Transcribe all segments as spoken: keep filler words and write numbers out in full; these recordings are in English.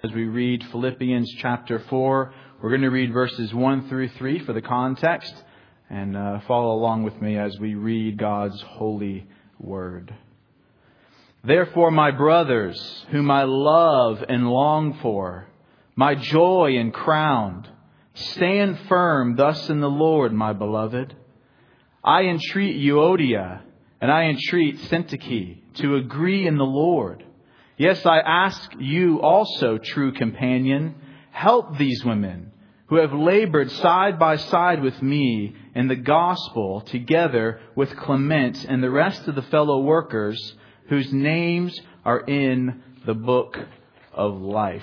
As we read Philippians chapter four, we're going to read verses one through three for the context, and uh, follow along with me as we read God's holy word. Therefore, my brothers, whom I love and long for, my joy and crown, stand firm thus in the Lord, my beloved. I entreat Euodia and I entreat Syntyche to agree in the Lord. Yes, I ask you also, true companion, help these women who have labored side by side with me in the gospel, together with Clement and the rest of the fellow workers whose names are in the book of life.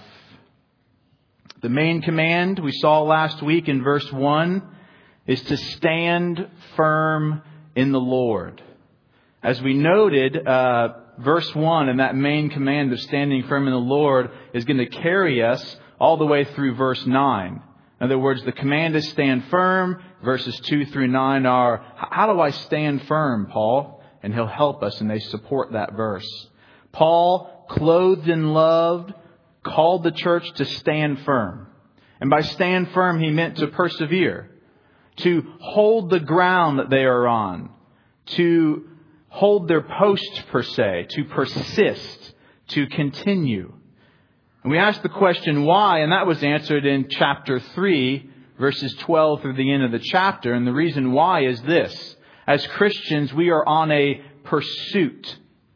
The main command we saw last week in verse one is to stand firm in the Lord. As we noted, uh, verse one and that main command of standing firm in the Lord is going to carry us all the way through verse nine. In other words, the command is stand firm. Verses two through nine are, how do I stand firm, Paul? And he'll help us, and they support that verse. Paul, clothed in love, called the church to stand firm. And by stand firm, he meant to persevere, to hold the ground that they are on, to hold their post per se, to persist, to continue. And we asked the question why, and that was answered in chapter three, verses twelve through the end of the chapter. And the reason why is this. As Christians, we are on a pursuit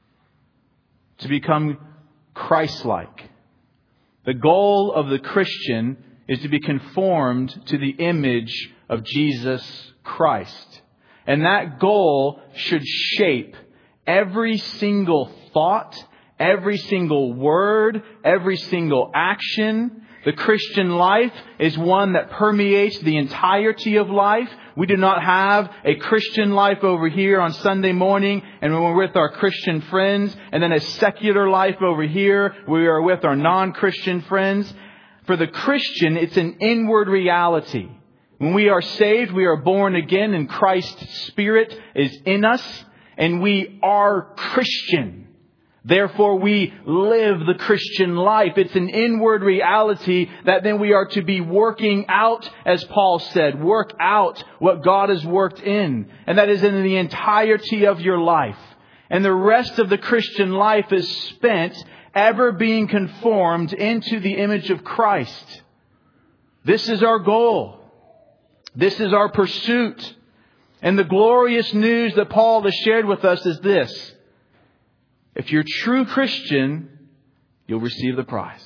to become Christ-like. The goal of the Christian is to be conformed to the image of Jesus Christ. And that goal should shape every single thought, every single word, every single action. The Christian life is one that permeates the entirety of life. We do not have a Christian life over here on Sunday morning and when we're with our Christian friends, and then a secular life over here where we are with our non-Christian friends. For the Christian, it's an inward reality. When we are saved, we are born again and Christ's Spirit is in us and we are Christian. Therefore, we live the Christian life. It's an inward reality that then we are to be working out, as Paul said, work out what God has worked in. And that is in the entirety of your life. And the rest of the Christian life is spent ever being conformed into the image of Christ. This is our goal. This is our pursuit. And the glorious news that Paul has shared with us is this. If you're a true Christian, you'll receive the prize.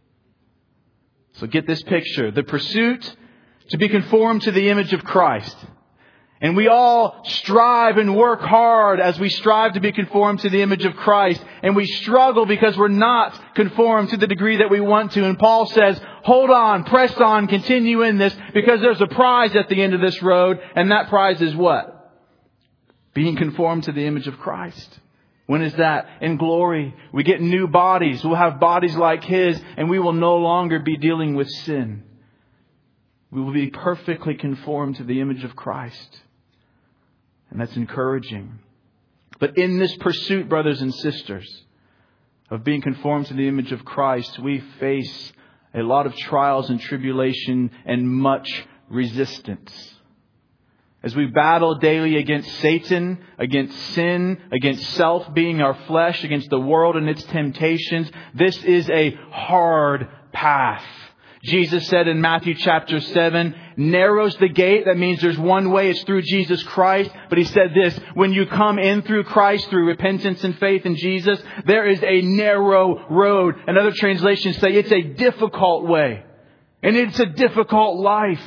So get this picture. The pursuit to be conformed to the image of Christ. And we all strive and work hard as we strive to be conformed to the image of Christ. And we struggle because we're not conformed to the degree that we want to. And Paul says, hold on, press on, continue in this, because there's a prize at the end of this road. And that prize is what? Being conformed to the image of Christ. When is that? In glory. We get new bodies. We'll have bodies like His, and we will no longer be dealing with sin. We will be perfectly conformed to the image of Christ. And that's encouraging. But in this pursuit, brothers and sisters, of being conformed to the image of Christ, we face a lot of trials and tribulation and much resistance. As we battle daily against Satan, against sin, against self being our flesh, against the world and its temptations, this is a hard path. Jesus said in Matthew chapter seven, narrow's the gate. That means there's one way. It's through Jesus Christ. But He said this, when you come in through Christ, through repentance and faith in Jesus, there is a narrow road. And other translations say it's a difficult way. And it's a difficult life.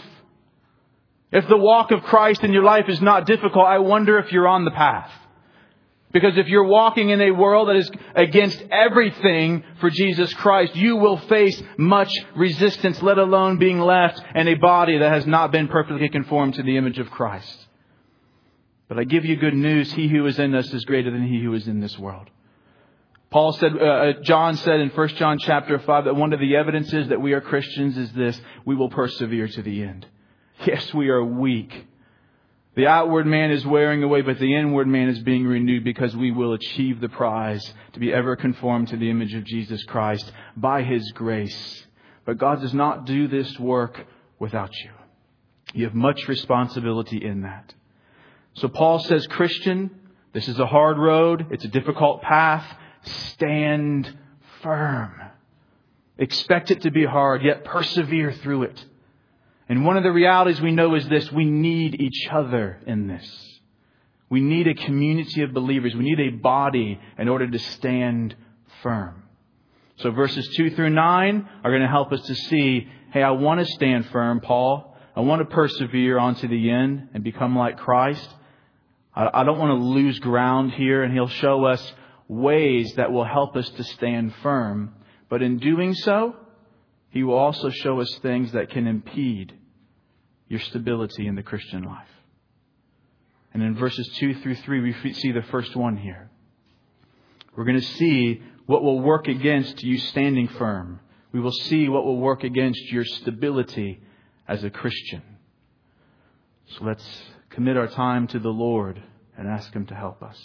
If the walk of Christ in your life is not difficult, I wonder if you're on the path. Because if you're walking in a world that is against everything for Jesus Christ, you will face much resistance, let alone being left in a body that has not been perfectly conformed to the image of Christ. But I give you good news. He who is in us is greater than he who is in this world. Paul said, uh, John said in First John chapter five that one of the evidences that we are Christians is this: we will persevere to the end. Yes, we are weak. The outward man is wearing away, but the inward man is being renewed, because we will achieve the prize to be ever conformed to the image of Jesus Christ by His grace. But God does not do this work without you. You have much responsibility in that. So Paul says, Christian, this is a hard road. It's a difficult path. Stand firm. Expect it to be hard, yet persevere through it. And one of the realities we know is this: we need each other in this. We need a community of believers. We need a body in order to stand firm. So verses two through nine are going to help us to see, hey, I want to stand firm, Paul. I want to persevere onto the end and become like Christ. I don't want to lose ground here. And he'll show us ways that will help us to stand firm. But in doing so, He will also show us things that can impede your stability in the Christian life. And in verses two through three, we see the first one here. We're going to see what will work against you standing firm. We will see what will work against your stability as a Christian. So let's commit our time to the Lord and ask Him to help us.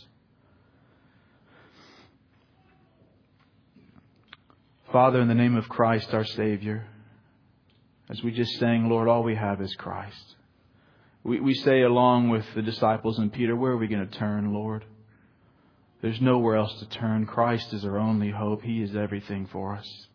Father, in the name of Christ, our Savior, as we just sang, Lord, all we have is Christ. We, we say along with the disciples and Peter, where are we going to turn, Lord? There's nowhere else to turn. Christ is our only hope. He is everything for us.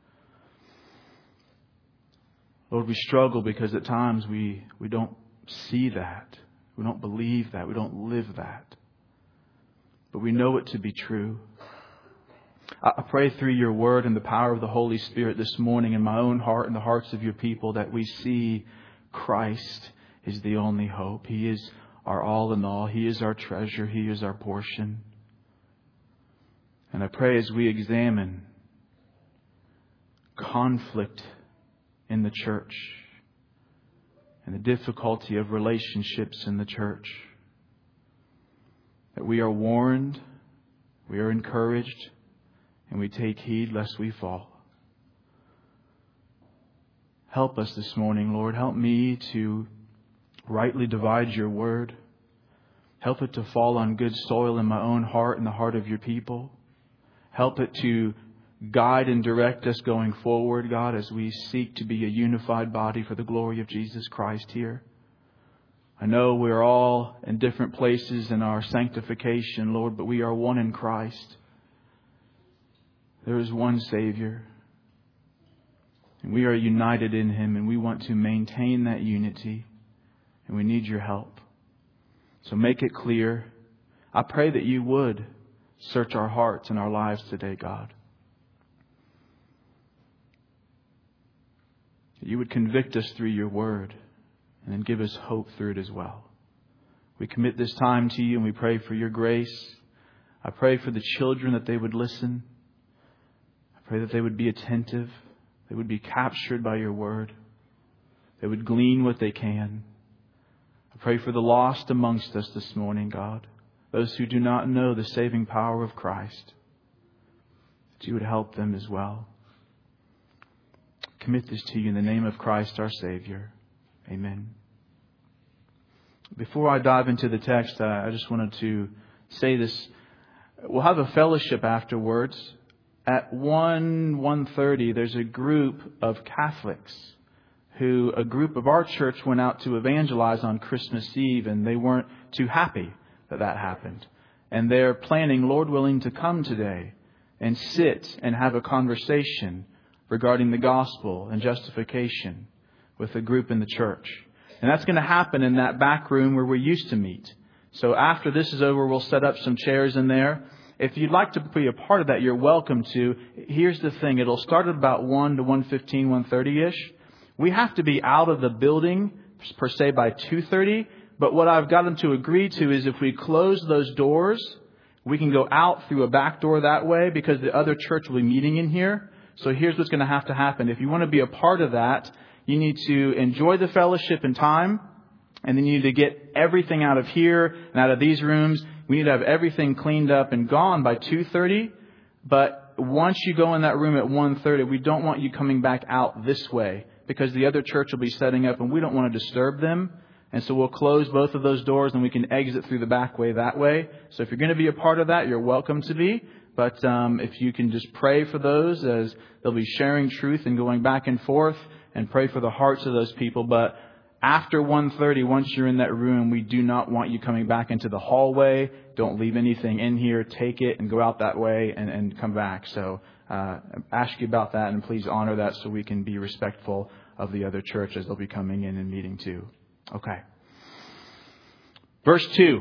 Lord, we struggle because at times we, we don't see that. We don't believe that. We don't live that. But we know it to be true. I pray through your word and the power of the Holy Spirit this morning in my own heart and the hearts of your people that we see Christ is the only hope. He is our all in all. He is our treasure. He is our portion. And I pray as we examine conflict in the church and the difficulty of relationships in the church, that we are warned, we are encouraged, and we take heed lest we fall. Help us this morning, Lord. Help me to rightly divide your word. Help it to fall on good soil in my own heart and the heart of your people. Help it to guide and direct us going forward, God, as we seek to be a unified body for the glory of Jesus Christ here. I know we're all in different places in our sanctification, Lord, but we are one in Christ. There is one Savior, and we are united in Him, and we want to maintain that unity, and we need your help. So make it clear. I pray that you would search our hearts and our lives today, God. That you would convict us through your word, and then give us hope through it as well. We commit this time to you, and we pray for your grace. I pray for the children that they would listen. Pray that they would be attentive. They would be captured by your word. They would glean what they can. I pray for the lost amongst us this morning, God. Those who do not know the saving power of Christ. That you would help them as well. Commit this to you in the name of Christ our Savior. Amen. Before I dive into the text, I just wanted to say this. We'll have a fellowship afterwards. At one, one thirty, there's a group of Catholics who a group of our church went out to evangelize on Christmas Eve, and they weren't too happy that that happened. And they're planning, Lord willing, to come today and sit and have a conversation regarding the gospel and justification with a group in the church. And that's going to happen in that back room where we used to meet. So after this is over, we'll set up some chairs in there. If you'd like to be a part of that, you're welcome to. Here's the thing. It'll start at about one to one fifteen, one thirty-ish. We have to be out of the building, per se, by two thirty. But what I've got them to agree to is if we close those doors, we can go out through a back door that way because the other church will be meeting in here. So here's what's going to have to happen. If you want to be a part of that, you need to enjoy the fellowship and time. And then you need to get everything out of here and out of these rooms. We need to have everything cleaned up and gone by two thirty. But once you go in that room at one thirty, we don't want you coming back out this way because the other church will be setting up and we don't want to disturb them. And so we'll close both of those doors and we can exit through the back way that way. So if you're going to be a part of that, you're welcome to be. But um, if you can just pray for those as they'll be sharing truth and going back and forth, and pray for the hearts of those people. But after one thirty, once you're in that room, we do not want you coming back into the hallway. Don't leave anything in here. Take it and go out that way and, and come back. So uh, ask you about that, and please honor that so we can be respectful of the other church as they'll be coming in and meeting too. Okay. Verse two.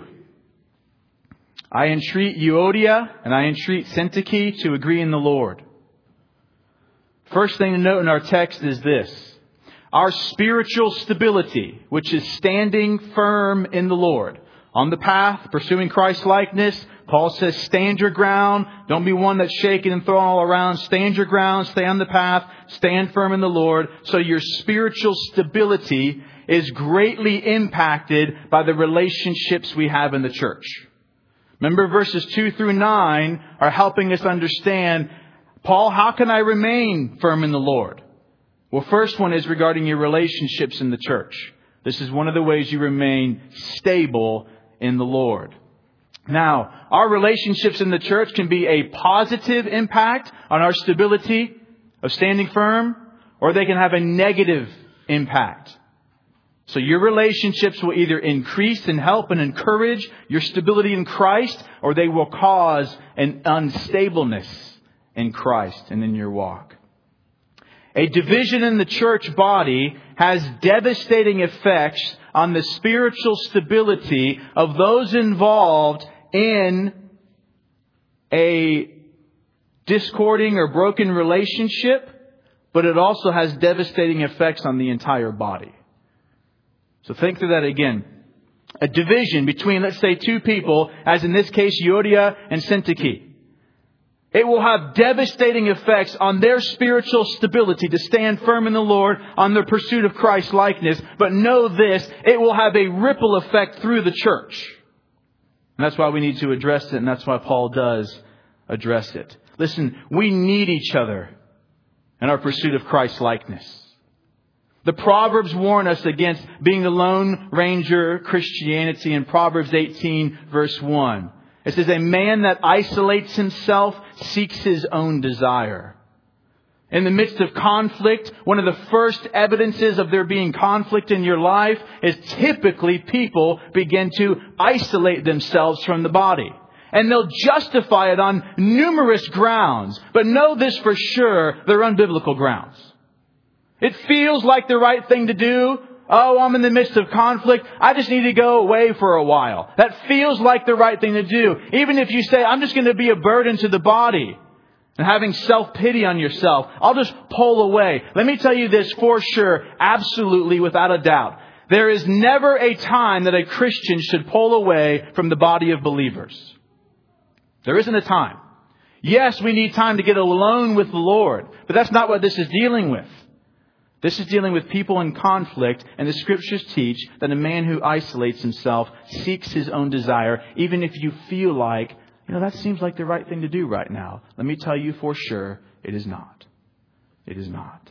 I entreat Euodia and I entreat Syntyche to agree in the Lord. First thing to note in our text is this. Our spiritual stability, which is standing firm in the Lord. On the path, pursuing Christ's likeness, Paul says, stand your ground. Don't be one that's shaken and thrown all around. Stand your ground. Stay on the path. Stand firm in the Lord. So your spiritual stability is greatly impacted by the relationships we have in the church. Remember, verses two through nine are helping us understand, Paul, how can I remain firm in the Lord? Well, first one is regarding your relationships in the church. This is one of the ways you remain stable in the Lord. Now, our relationships in the church can be a positive impact on our stability of standing firm, or they can have a negative impact. So your relationships will either increase and help and encourage your stability in Christ, or they will cause an unstableness in Christ and in your walk. A division in the church body has devastating effects on the spiritual stability of those involved in a discording or broken relationship, but it also has devastating effects on the entire body. So think through that again. A division between, let's say, two people, as in this case, Euodia and Syntyche. It will have devastating effects on their spiritual stability to stand firm in the Lord, on their pursuit of Christ's likeness. But know this, it will have a ripple effect through the church. And that's why we need to address it, and that's why Paul does address it. Listen, we need each other in our pursuit of Christ's likeness. The Proverbs warn us against being the Lone Ranger Christianity in Proverbs eighteen, verse one. It says, a man that isolates himself seeks his own desire. In the midst of conflict, one of the first evidences of there being conflict in your life is typically people begin to isolate themselves from the body. And they'll justify it on numerous grounds. But know this for sure, they're unbiblical grounds. It feels like the right thing to do. Oh, I'm in the midst of conflict. I just need to go away for a while. That feels like the right thing to do. Even if you say, I'm just going to be a burden to the body. And having self-pity on yourself, I'll just pull away. Let me tell you this for sure, absolutely, without a doubt. There is never a time that a Christian should pull away from the body of believers. There isn't a time. Yes, we need time to get alone with the Lord. But that's not what this is dealing with. This is dealing with people in conflict, and the Scriptures teach that a man who isolates himself seeks his own desire, even if you feel like, you know, that seems like the right thing to do right now. Let me tell you for sure, it is not. It is not.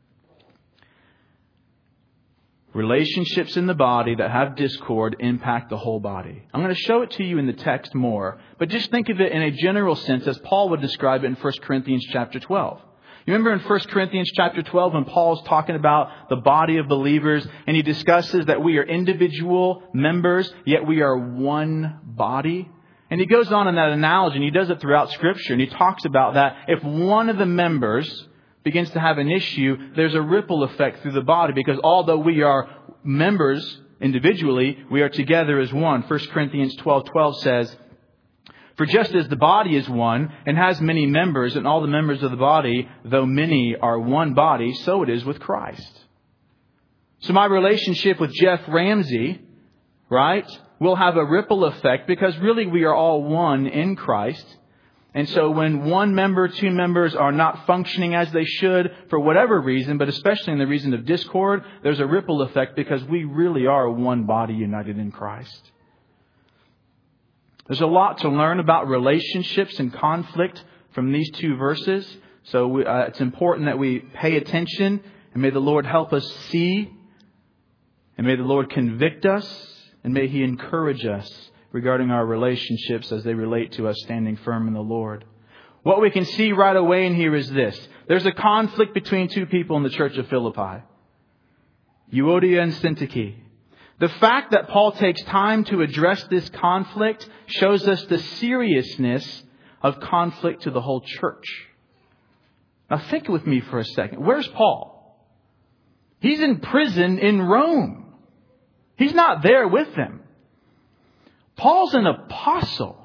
Relationships in the body that have discord impact the whole body. I'm going to show it to you in the text more, but just think of it in a general sense as Paul would describe it in First Corinthians chapter twelve. You remember in First Corinthians chapter twelve when Paul's talking about the body of believers and he discusses that we are individual members, yet we are one body? And he goes on in that analogy, and he does it throughout Scripture, and he talks about that if one of the members begins to have an issue, there's a ripple effect through the body, because although we are members individually, we are together as one. First Corinthians twelve twelve says, for just as the body is one and has many members, and all the members of the body, though many, are one body, so it is with Christ. So my relationship with Jeff Ramsey, right, will have a ripple effect, because really we are all one in Christ. And so when one member, two members are not functioning as they should for whatever reason, but especially in the reason of discord, there's a ripple effect, because we really are one body united in Christ. There's a lot to learn about relationships and conflict from these two verses. So we, uh, it's important that we pay attention, and may the Lord help us see And may the Lord convict us, and may He encourage us regarding our relationships as they relate to us standing firm in the Lord. What we can see right away in here is this. There's a conflict between two people in the church of Philippi. Euodia and Syntyche. The fact that Paul takes time to address this conflict shows us the seriousness of conflict to the whole church. Now think with me for a second. Where's Paul? He's in prison in Rome. He's not there with them. Paul's an apostle.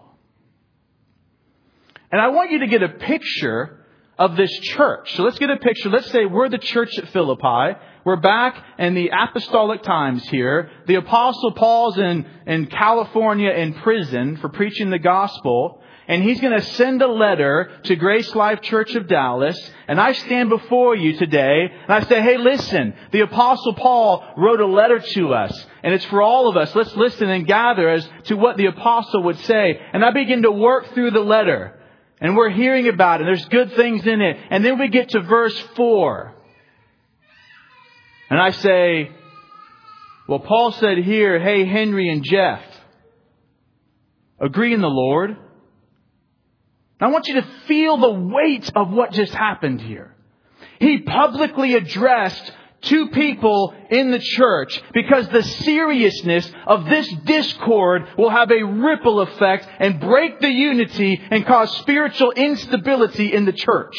And I want you to get a picture of this church. So let's get a picture. Let's say we're the church at Philippi. We're back in the apostolic times here. The apostle Paul's in, in California in prison for preaching the gospel. And he's going to send a letter to Grace Life Church of Dallas. And I stand before you today and I say, hey, listen, the Apostle Paul wrote a letter to us. And it's for all of us. Let's listen and gather as to what the apostle would say. And I begin to work through the letter. And we're hearing about it. There's good things in it. And then we get to verse four. And I say, well, Paul said here, hey, Henry and Jeff, agree in the Lord. I want you to feel the weight of what just happened here. He publicly addressed two people in the church because the seriousness of this discord will have a ripple effect and break the unity and cause spiritual instability in the church.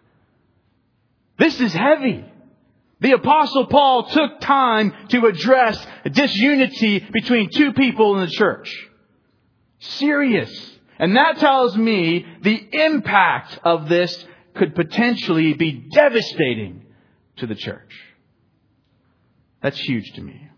This is heavy. The Apostle Paul took time to address disunity between two people in the church. Serious. And that tells me the impact of this could potentially be devastating to the church. That's huge to me.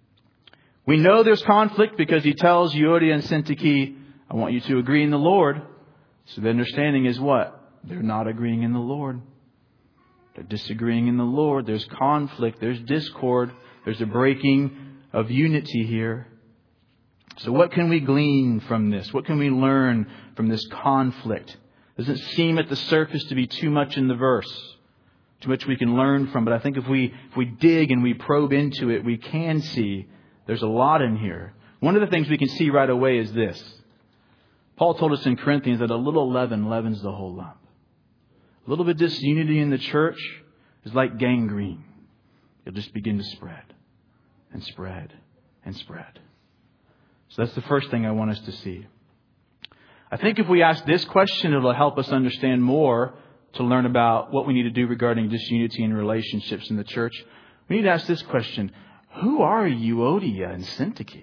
We know there's conflict because he tells Euodia and Syntyche, I want you to agree in the Lord. So the understanding is what? They're not agreeing in the Lord. They're disagreeing in the Lord. There's conflict. There's discord. There's a breaking of unity here. So what can we glean from this? What can we learn from this conflict? Doesn't seem at the surface to be too much in the verse, too much we can learn from. But I think if we if we dig and we probe into it, we can see there's a lot in here. One of the things we can see right away is this. Paul told us in Corinthians that a little leaven leavens the whole lump. A little bit of disunity in the church is like gangrene. It'll just begin to spread and spread and spread. So that's the first thing I want us to see. I think if we ask this question, it'll help us understand more to learn about what we need to do regarding disunity in relationships in the church. We need to ask this question. Who are Euodia and Syntyche?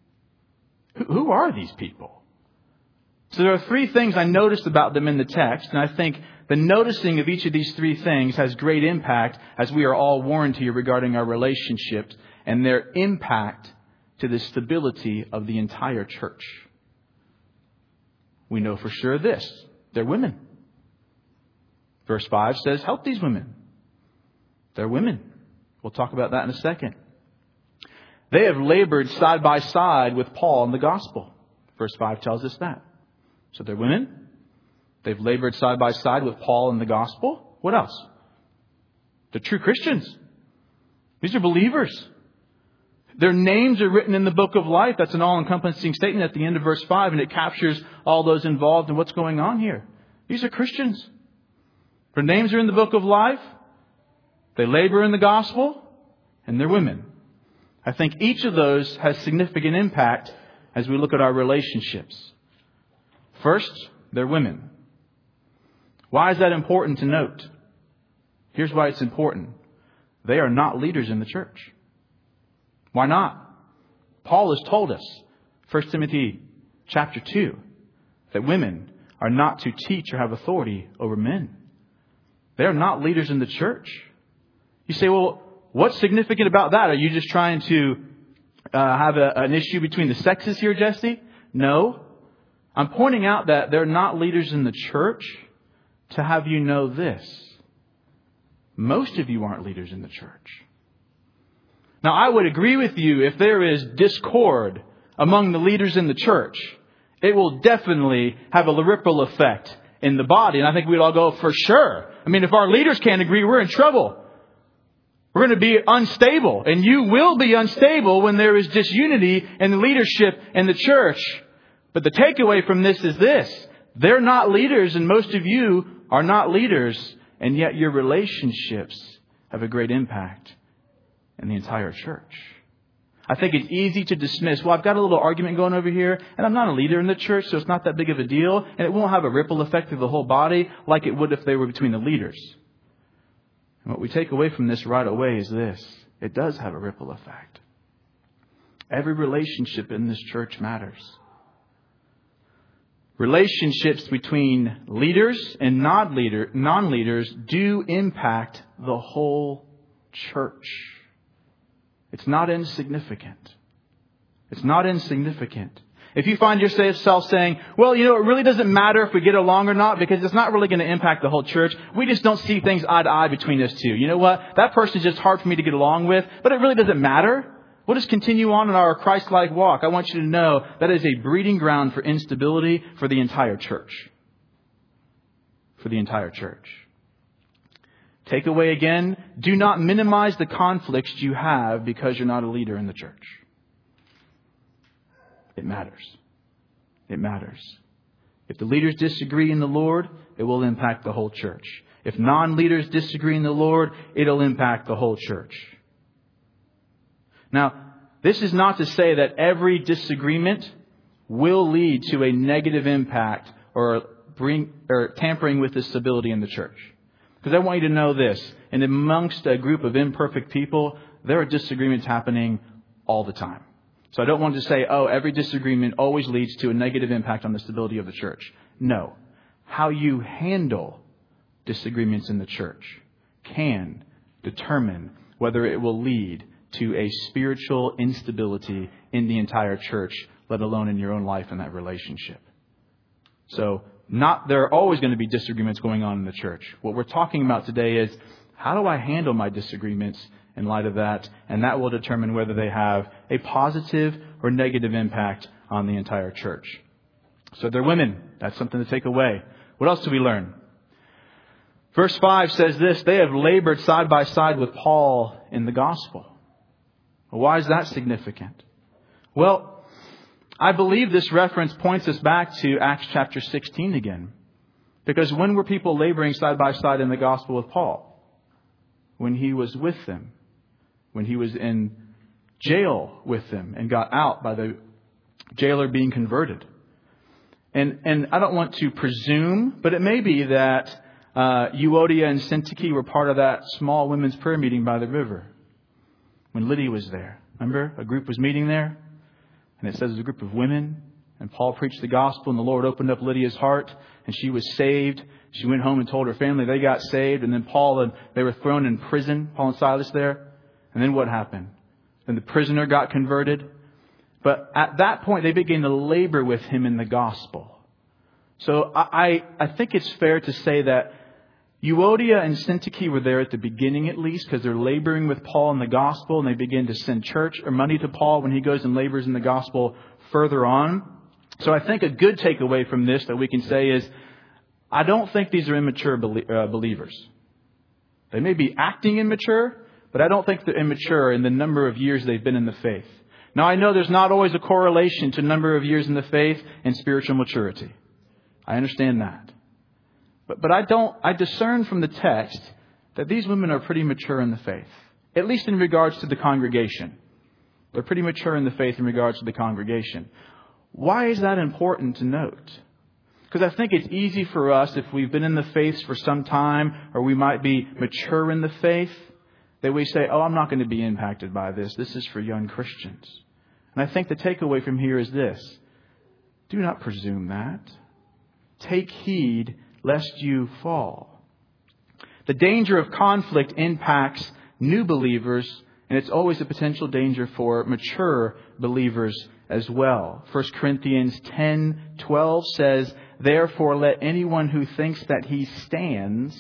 Who are these people? So there are three things I noticed about them in the text. And I think the noticing of each of these three things has great impact as we are all warned here regarding our relationships and their impact to the stability of the entire church. We know for sure this. They're women. Verse five says, help these women. They're women. We'll talk about that in a second. They have labored side by side with Paul in the gospel. Verse five tells us that. So they're women. They've labored side by side with Paul in the gospel. What else? They're true Christians. These are believers. Their names are written in the book of life. That's an all-encompassing statement at the end of verse five, and it captures all those involved in what's going on here. These are Christians. Their names are in the book of life. They labor in the gospel, and they're women. I think each of those has significant impact as we look at our relationships. First, they're women. Why is that important to note? Here's why it's important. They are not leaders in the church. Why not? Paul has told us, First Timothy chapter two, that women are not to teach or have authority over men. They are not leaders in the church. You say, well, what's significant about that? Are you just trying to uh, have a, an issue between the sexes here, Jesse? No. I'm pointing out that they're not leaders in the church to have you know this. Most of you aren't leaders in the church. Now, I would agree with you if there is discord among the leaders in the church, it will definitely have a ripple effect in the body. And I think we'd all go, for sure. I mean, if our leaders can't agree, we're in trouble. We're going to be unstable, and you will be unstable when there is disunity in the leadership in the church. But the takeaway from this is this. They're not leaders, and most of you are not leaders, and yet your relationships have a great impact in the entire church. I think it's easy to dismiss, well, I've got a little argument going over here, and I'm not a leader in the church, so it's not that big of a deal, and it won't have a ripple effect through the whole body like it would if they were between the leaders. And what we take away from this right away is this. It does have a ripple effect. Every relationship in this church matters. Relationships between leaders and non-leader, non-leaders do impact the whole church. It's not insignificant. It's not insignificant. If you find yourself saying, well, you know, it really doesn't matter if we get along or not because it's not really going to impact the whole church. We just don't see things eye to eye between us two. You know what? That person's just hard for me to get along with, but it really doesn't matter. We'll just continue on in our Christ-like walk. I want you to know that is a breeding ground for instability for the entire church. For the entire church. Takeaway again, do not minimize the conflicts you have because you're not a leader in the church. It matters. It matters. If the leaders disagree in the Lord, it will impact the whole church. If non-leaders disagree in the Lord, it'll impact the whole church. Now, this is not to say that every disagreement will lead to a negative impact or bring or tampering with the stability in the church. Because I want you to know this. And amongst a group of imperfect people, there are disagreements happening all the time. So I don't want to say, oh, every disagreement always leads to a negative impact on the stability of the church. No. How you handle disagreements in the church can determine whether it will lead to a spiritual instability in the entire church, let alone in your own life and that relationship. So not there are always going to be disagreements going on in the church. What we're talking about today is how do I handle my disagreements in light of that? And that will determine whether they have a positive or negative impact on the entire church. So they're women. That's something to take away. What else do we learn? Verse five says this, they have labored side by side with Paul in the gospel. Well, why is that significant? Well, I believe this reference points us back to Acts chapter sixteen again. Because when were people laboring side by side in the gospel with Paul? When he was with them. When he was in jail with them and got out by the jailer being converted. And and I don't want to presume, but it may be that uh, Euodia and Syntyche were part of that small women's prayer meeting by the river. When Lydia was there. Remember? A group was meeting there. And it says it was a group of women. And Paul preached the gospel and the Lord opened up Lydia's heart. And she was saved. She went home and told her family they got saved. And then Paul and they were thrown in prison. Paul and Silas there. And then what happened? Then the prisoner got converted. But at that point they began to labor with him in the gospel. So I, I think it's fair to say that Euodia and Syntyche were there at the beginning at least because they're laboring with Paul in the gospel and they begin to send church or money to Paul when he goes and labors in the gospel further on. So I think a good takeaway from this that we can say is I don't think these are immature believers. They may be acting immature, but I don't think they're immature in the number of years they've been in the faith. Now I know there's not always a correlation to number of years in the faith and spiritual maturity. I understand that. But, but I don't, I discern from the text that these women are pretty mature in the faith. At least in regards to the congregation. They're pretty mature in the faith in regards to the congregation. Why is that important to note? Because I think it's easy for us if we've been in the faith for some time or we might be mature in the faith that we say, oh, I'm not going to be impacted by this. This is for young Christians. And I think the takeaway from here is this. Do not presume that. Take heed lest you fall. The danger of conflict impacts new believers, and it's always a potential danger for mature believers as well. First Corinthians ten twelve says, therefore let anyone who thinks that he stands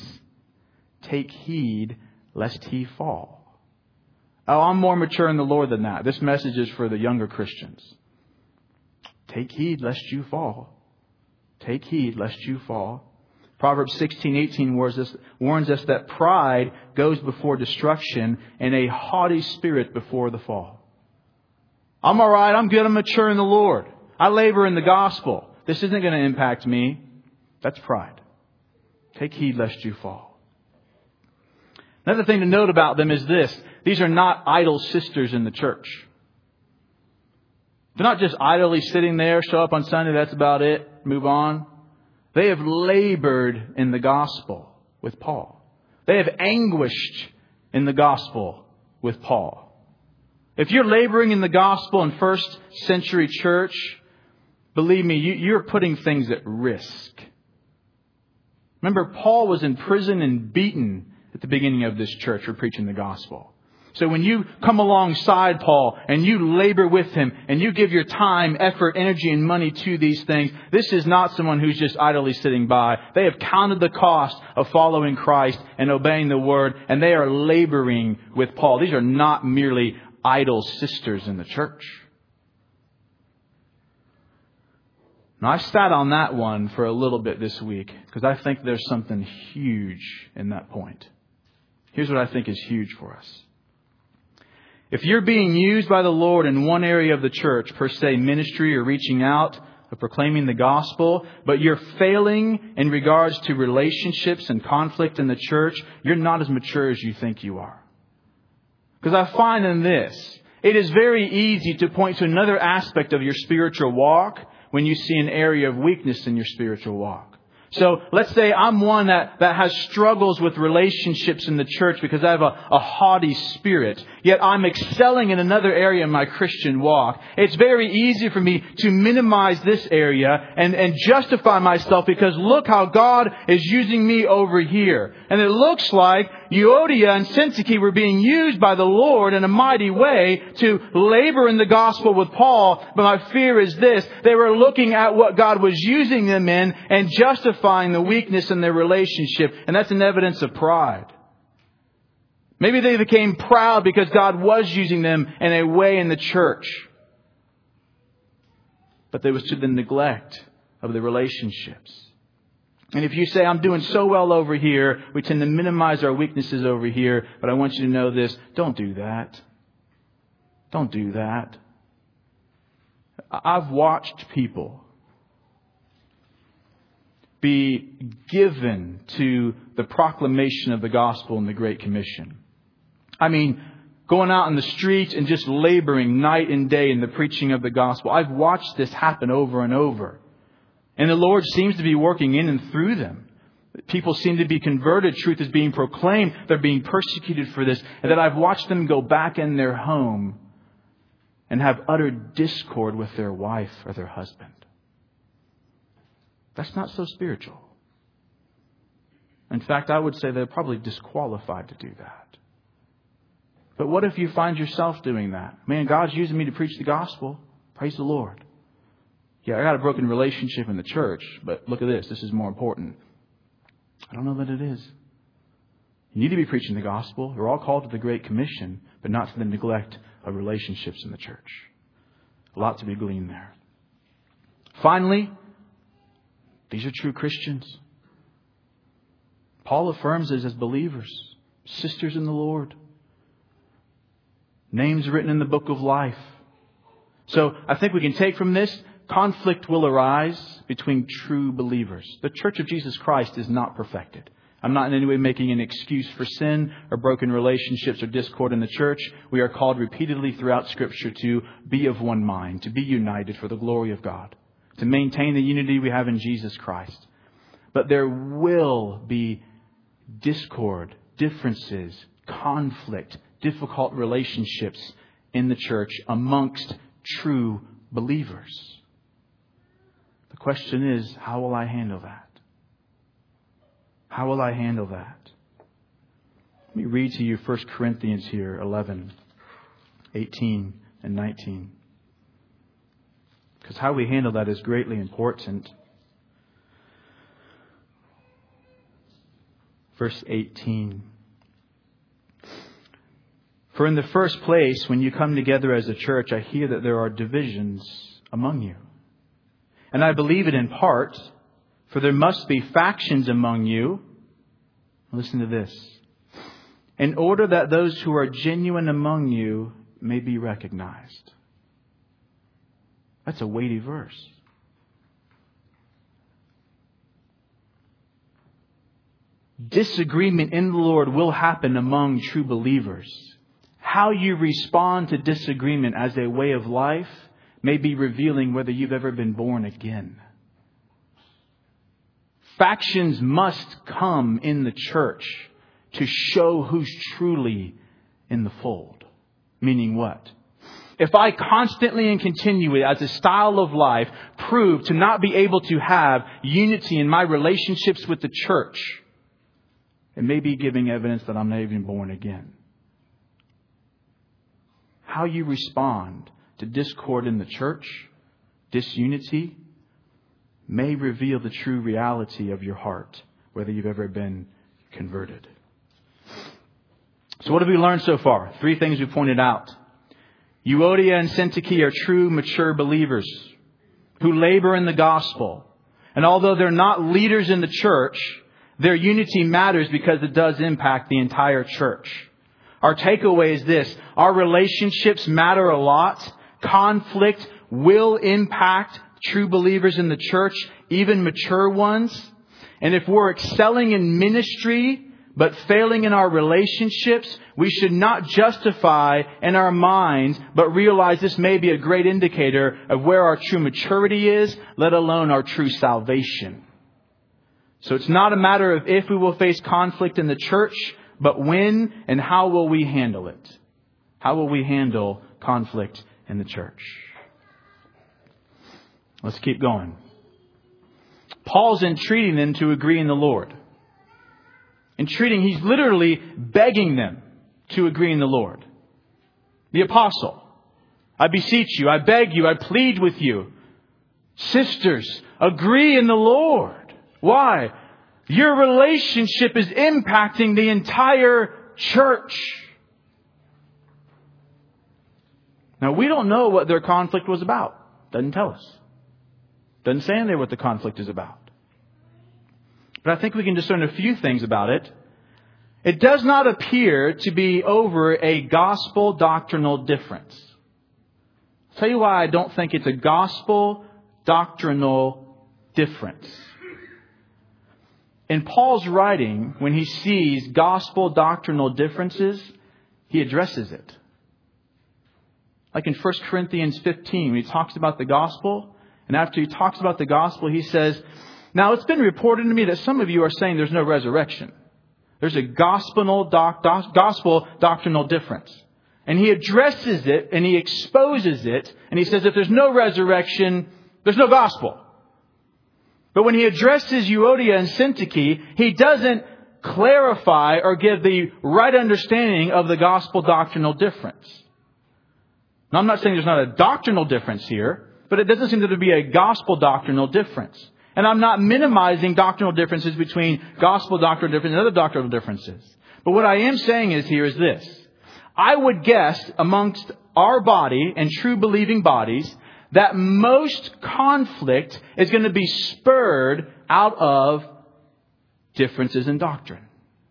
take heed lest he fall. Oh, I'm more mature in the Lord than that. This message is for the younger Christians. Take heed lest you fall. Take heed lest you fall. Proverbs sixteen eighteen warns us, warns us that pride goes before destruction and a haughty spirit before the fall. I'm all right. I'm good. I'm mature in the Lord. I labor in the gospel. This isn't going to impact me. That's pride. Take heed lest you fall. Another thing to note about them is this. These are not idle sisters in the church. They're not just idly sitting there, show up on Sunday, that's about it, move on. They have labored in the gospel with Paul. They have anguished in the gospel with Paul. If you're laboring in the gospel in first century church, believe me, you, you're putting things at risk. Remember, Paul was in prison and beaten at the beginning of this church for preaching the gospel. So when you come alongside Paul and you labor with him and you give your time, effort, energy, and money to these things, this is not someone who's just idly sitting by. They have counted the cost of following Christ and obeying the word, and they are laboring with Paul. These are not merely idle sisters in the church. Now, I sat on that one for a little bit this week because I think there's something huge in that point. Here's what I think is huge for us. If you're being used by the Lord in one area of the church, per se ministry or reaching out or proclaiming the gospel, but you're failing in regards to relationships and conflict in the church, you're not as mature as you think you are. Because I find in this, it is very easy to point to another aspect of your spiritual walk when you see an area of weakness in your spiritual walk. So let's say I'm one that, that has struggles with relationships in the church because I have a, a haughty spirit. Yet I'm excelling in another area in my Christian walk. It's very easy for me to minimize this area and, and justify myself because look how God is using me over here. And it looks like Euodia and Syntyche were being used by the Lord in a mighty way to labor in the gospel with Paul. But my fear is this. They were looking at what God was using them in and justifying the weakness in their relationship. And that's an evidence of pride. Maybe they became proud because God was using them in a way in the church. But there was to the neglect of the relationships. And if you say, I'm doing so well over here, we tend to minimize our weaknesses over here. But I want you to know this. Don't do that. Don't do that. I've watched people be given to the proclamation of the gospel and the Great Commission. I mean, going out in the streets and just laboring night and day in the preaching of the gospel. I've watched this happen over and over. And the Lord seems to be working in and through them. People seem to be converted. Truth is being proclaimed. They're being persecuted for this. And that I've watched them go back in their home and have utter discord with their wife or their husband. That's not so spiritual. In fact, I would say they're probably disqualified to do that. But what if you find yourself doing that? Man, God's using me to preach the gospel. Praise the Lord. Yeah, I got a broken relationship in the church, but look at this. This is more important. I don't know that it is. You need to be preaching the gospel. We're all called to the Great Commission, but not to the neglect of relationships in the church. A lot to be gleaned there. Finally, these are true Christians. Paul affirms us as believers, sisters in the Lord. Names written in the book of life. So I think we can take from this, conflict will arise between true believers. The Church of Jesus Christ is not perfected. I'm not in any way making an excuse for sin or broken relationships or discord in the church. We are called repeatedly throughout Scripture to be of one mind, to be united for the glory of God, to maintain the unity we have in Jesus Christ. But there will be discord, differences, conflict, difficult relationships in the church amongst true believers. The question is, how will I handle that? How will I handle that? Let me read to you First Corinthians here, eleven, eighteen, and nineteen. Because how we handle that is greatly important. Verse eighteen. For in the first place, when you come together as a church, I hear that there are divisions among you. And I believe it in part, For there must be factions among you. Listen to this. In order that those who are genuine among you may be recognized. That's a weighty verse. Disagreement in the Lord will happen among true believers. How you respond to disagreement as a way of life may be revealing whether you've ever been born again. Factions must come in the church to show who's truly in the fold. Meaning what? If I constantly and continually, as a style of life, prove to not be able to have unity in my relationships with the church, it may be giving evidence that I'm not even born again. How you respond to discord in the church, disunity, may reveal the true reality of your heart, whether you've ever been converted. So what have we learned so far? Three things we pointed out. Euodia and Syntyche are true, mature believers who labor in the gospel. And although they're not leaders in the church, their unity matters because it does impact the entire church. Our takeaway is this. Our relationships matter a lot. Conflict will impact true believers in the church, even mature ones. And if we're excelling in ministry but failing in our relationships, we should not justify in our minds, but realize this may be a great indicator of where our true maturity is, let alone our true salvation. So it's not a matter of if we will face conflict in the church, but when and how will we handle it? How will we handle conflict in the church? Let's keep going. Paul's entreating them to agree in the Lord. Entreating, he's literally begging them to agree in the Lord. The apostle, I beseech you, I beg you, I plead with you. Sisters, agree in the Lord. Why? Your relationship is impacting the entire church. Now, we don't know what their conflict was about. Doesn't tell us. Doesn't say in there what the conflict is about. But I think we can discern a few things about it. It does not appear to be over a gospel doctrinal difference. I'll tell you why I don't think it's a gospel doctrinal difference. In Paul's writing, when he sees gospel doctrinal differences, he addresses it. Like in First Corinthians fifteen, when he talks about the gospel, and after he talks about the gospel, he says, now it's been reported to me that some of you are saying there's no resurrection. There's a gospel, doc, doc, gospel doctrinal difference. And he addresses it and he exposes it. And he says if there's no resurrection, there's no gospel. But when he addresses Euodia and Syntyche, he doesn't clarify or give the right understanding of the gospel doctrinal difference. Now, I'm not saying there's not a doctrinal difference here, but it doesn't seem to be a gospel doctrinal difference. And I'm not minimizing doctrinal differences between gospel doctrinal differences and other doctrinal differences. But what I am saying is here is this. I would guess amongst our body and true believing bodies that most conflict is going to be spurred out of differences in doctrine.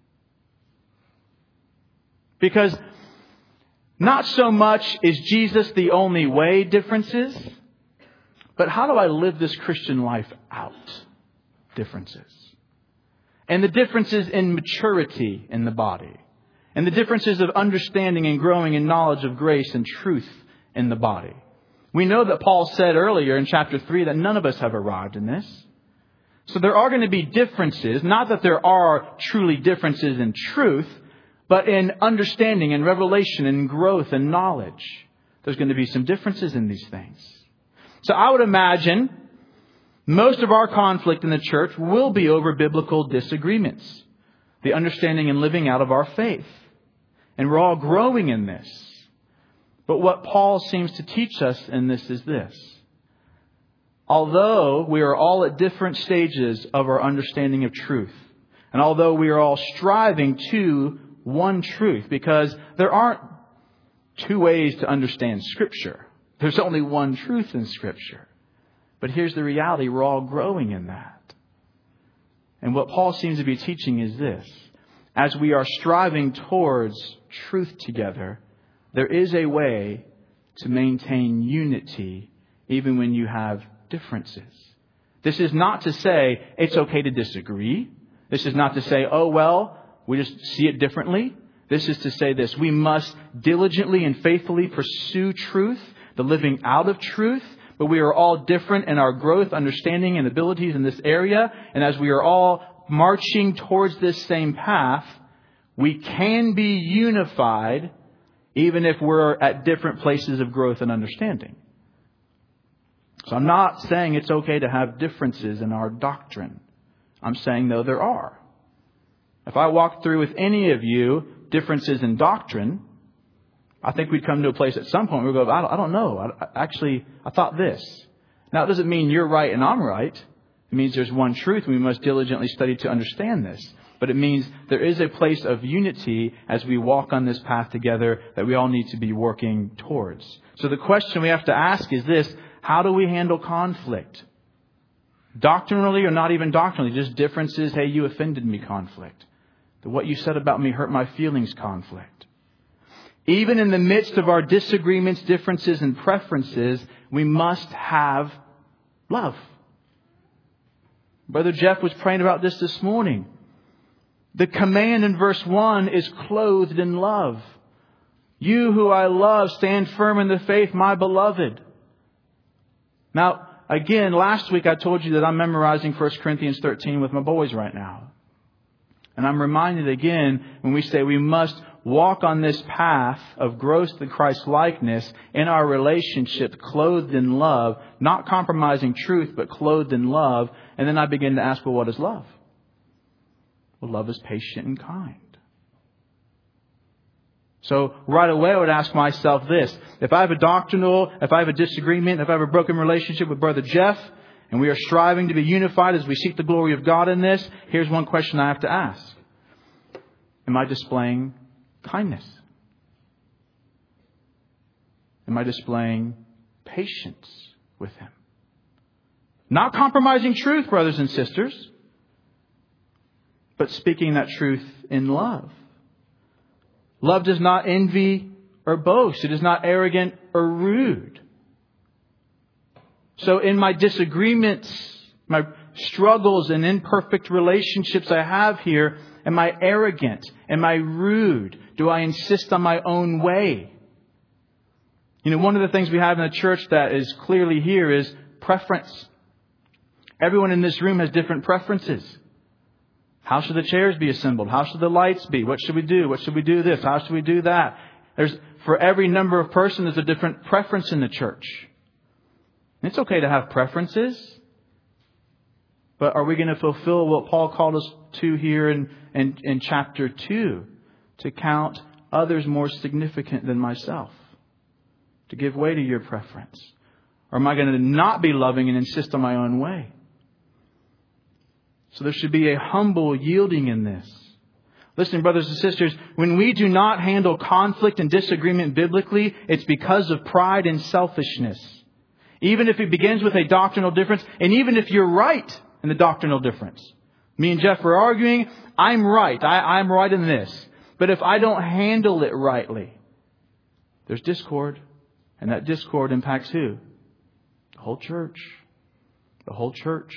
Because not so much is Jesus the only way differences, but how do I live this Christian life out? Differences. And the differences in maturity in the body. And the differences of understanding and growing in knowledge of grace and truth in the body. We know that Paul said earlier in chapter three that none of us have arrived in this. So there are going to be differences. Not that there are truly differences in truth, but in understanding and revelation and growth and knowledge. There's going to be some differences in these things. So I would imagine most of our conflict in the church will be over biblical disagreements. The understanding and living out of our faith. And we're all growing in this. But what Paul seems to teach us in this is this. Although we are all at different stages of our understanding of truth, and although we are all striving to one truth, because there aren't two ways to understand Scripture. There's only one truth in Scripture. But here's the reality. We're all growing in that. And what Paul seems to be teaching is this. As we are striving towards truth together, there is a way to maintain unity even when you have differences. This is not to say it's okay to disagree. This is not to say, oh, well, we just see it differently. This is to say this. We must diligently and faithfully pursue truth, the living out of truth. But we are all different in our growth, understanding, and abilities in this area. And as we are all marching towards this same path, we can be unified even if we're at different places of growth and understanding. So I'm not saying it's okay to have differences in our doctrine. I'm saying, though, there are. If I walked through with any of you differences in doctrine, I think we'd come to a place at some point where we go, I don't, I don't know. I, I, actually, I thought this. Now, it doesn't mean you're right and I'm right. It means there's one truth and we must diligently study to understand this. But it means there is a place of unity as we walk on this path together that we all need to be working towards. So the question we have to ask is this: how do we handle conflict? Doctrinally or not even doctrinally, just differences. Hey, you offended me conflict. The what you said about me hurt my feelings conflict. Even in the midst of our disagreements, differences, and preferences, we must have love. Brother Jeff was praying about this this morning. The command in verse one is clothed in love. You who I love, stand firm in the faith, my beloved. Now, again, last week I told you that I'm memorizing First Corinthians thirteen with my boys right now. And I'm reminded again when we say we must walk on this path of growth to Christ-likeness in our relationship, clothed in love, not compromising truth, but clothed in love. And then I begin to ask, well, what is love? Well, love is patient and kind. So right away I would ask myself this: if I have a doctrinal, if I have a disagreement, if I have a broken relationship with Brother Jeff, and we are striving to be unified as we seek the glory of God in this, here's one question I have to ask. Am I displaying kindness? Am I displaying patience with him? Not compromising truth, brothers and sisters, but speaking that truth in love. Love does not envy or boast. It is not arrogant or rude. So in my disagreements, my struggles and imperfect relationships I have here, am I arrogant? Am I rude? Do I insist on my own way? You know, one of the things we have in the church that is clearly here is preference. Everyone in this room has different preferences. How should the chairs be assembled? How should the lights be? What should we do? What should we do this? How should we do that? There's, for every number of persons, there's a different preference in the church. It's okay to have preferences. But are we going to fulfill what Paul called us to here in, in, in chapter two? To count others more significant than myself. To give way to your preference. Or am I going to not be loving and insist on my own way? So there should be a humble yielding in this. Listen, brothers and sisters, when we do not handle conflict and disagreement biblically, it's because of pride and selfishness. Even if it begins with a doctrinal difference, and even if you're right in the doctrinal difference. Me and Jeff are arguing, I'm right. I, I'm right in this. But if I don't handle it rightly, there's discord. And that discord impacts who? The whole church. The whole church.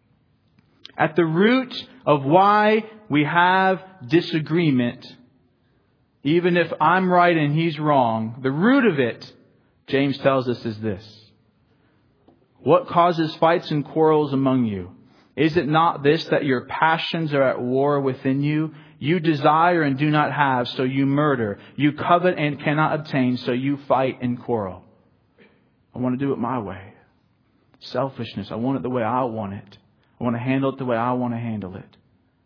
At the root of why we have disagreement, even if I'm right and he's wrong, the root of it, James tells us, is this. What causes fights and quarrels among you? Is it not this, that your passions are at war within you? You desire and do not have, so you murder. You covet and cannot obtain, so you fight and quarrel. I want to do it my way. Selfishness. I want it the way I want it. I want to handle it the way I want to handle it.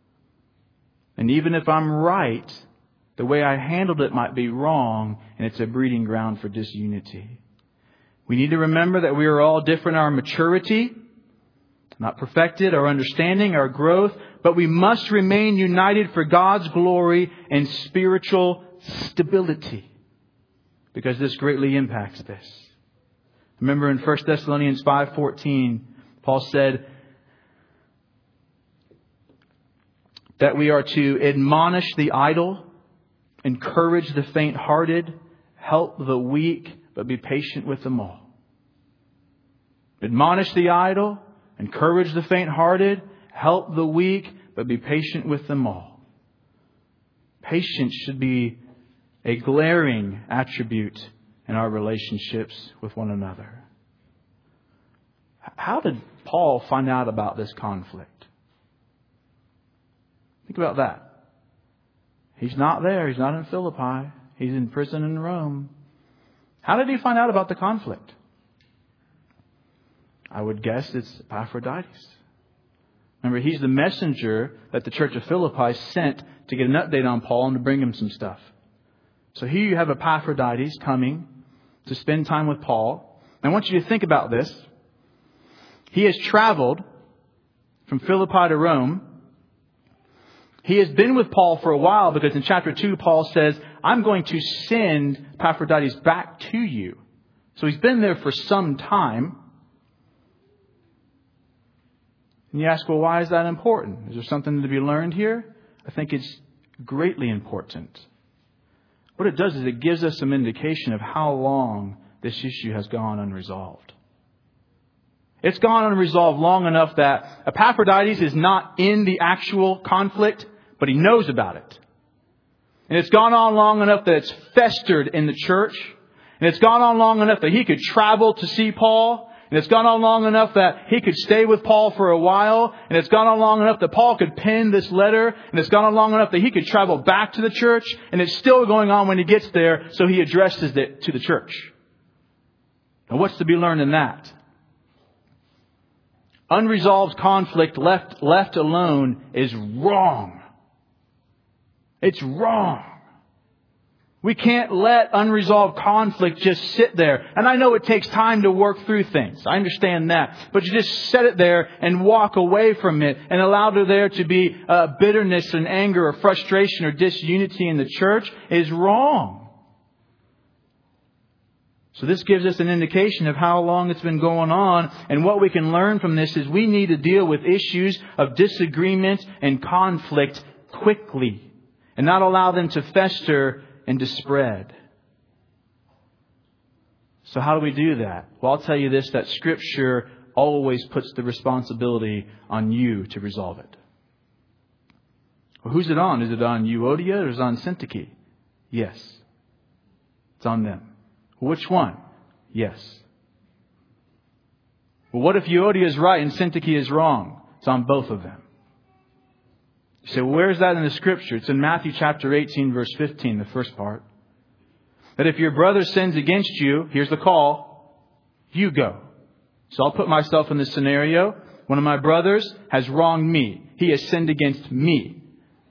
And even if I'm right, the way I handled it might be wrong, and it's a breeding ground for disunity. We need to remember that we are all different in our maturity, not perfected, our understanding, our growth, but we must remain united for God's glory and spiritual stability, because this greatly impacts this. Remember in First Thessalonians five fourteen, Paul said, that we are to admonish the idle, encourage the faint-hearted, help the weak, but be patient with them all. Admonish the idle, encourage the faint-hearted, help the weak, but be patient with them all. Patience should be a glaring attribute in our relationships with one another. How did Paul find out about this conflict? Think about that. He's not there. He's not in Philippi. He's in prison in Rome. How did he find out about the conflict? I would guess it's Epaphroditus. Remember, he's the messenger that the church of Philippi sent to get an update on Paul and to bring him some stuff. So here you have Epaphroditus coming to spend time with Paul. I want you to think about this. He has traveled from Philippi to Rome. He has been with Paul for a while because in chapter two, Paul says, I'm going to send Epaphroditus back to you. So he's been there for some time. And you ask, well, why is that important? Is there something to be learned here? I think it's greatly important. What it does is it gives us some indication of how long this issue has gone unresolved. It's gone unresolved long enough that Epaphroditus is not in the actual conflict, but he knows about it. And it's gone on long enough that it's festered in the church. And it's gone on long enough that he could travel to see Paul. And it's gone on long enough that he could stay with Paul for a while. And it's gone on long enough that Paul could pen this letter. And it's gone on long enough that he could travel back to the church. And it's still going on when he gets there, so he addresses it to the church. Now, what's to be learned in that? Unresolved conflict left, left alone is wrong. It's wrong. We can't let unresolved conflict just sit there. And I know it takes time to work through things. I understand that. But you just set it there and walk away from it and allow there to be uh, bitterness and anger or frustration or disunity in the church is wrong. So this gives us an indication of how long it's been going on. And what we can learn from this is we need to deal with issues of disagreement and conflict quickly and not allow them to fester and to spread. So how do we do that? Well, I'll tell you this, that Scripture always puts the responsibility on you to resolve it. Well, who's it on? Is it on Euodia or is it on Syntyche? Yes. It's on them. Which one? Yes. Well, what if Euodia is right and Syntyche is wrong? It's on both of them. You say, well, where is that in the Scripture? It's in Matthew chapter eighteen, verse fifteen, the first part. That if your brother sins against you, here's the call, you go. So I'll put myself in this scenario. One of my brothers has wronged me. He has sinned against me.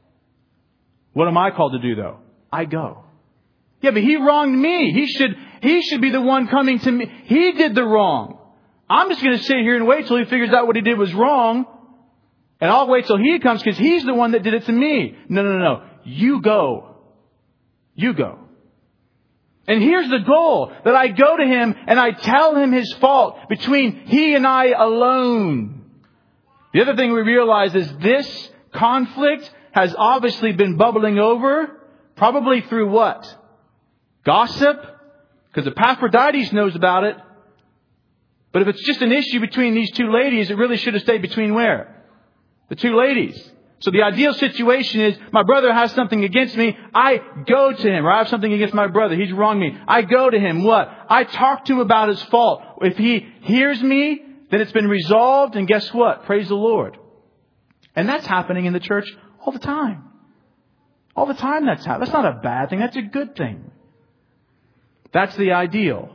What am I called to do, though? I go. Yeah, but he wronged me. He should, he should be the one coming to me. He did the wrong. I'm just going to sit here and wait till he figures out what he did was wrong. And I'll wait till he comes because he's the one that did it to me. No, no, no. You go. You go. And here's the goal. That I go to him and I tell him his fault between he and I alone. The other thing we realize is this conflict has obviously been bubbling over. Probably through what? Gossip? Because Epaphroditus knows about it. But if it's just an issue between these two ladies, it really should have stayed between where? The two ladies. So the ideal situation is my brother has something against me. I go to him. Or I have something against my brother. He's wronged me. I go to him. What? I talk to him about his fault. If he hears me, then it's been resolved. And guess what? Praise the Lord. And that's happening in the church all the time. All the time that's happening. That's not a bad thing. That's a good thing. That's the ideal.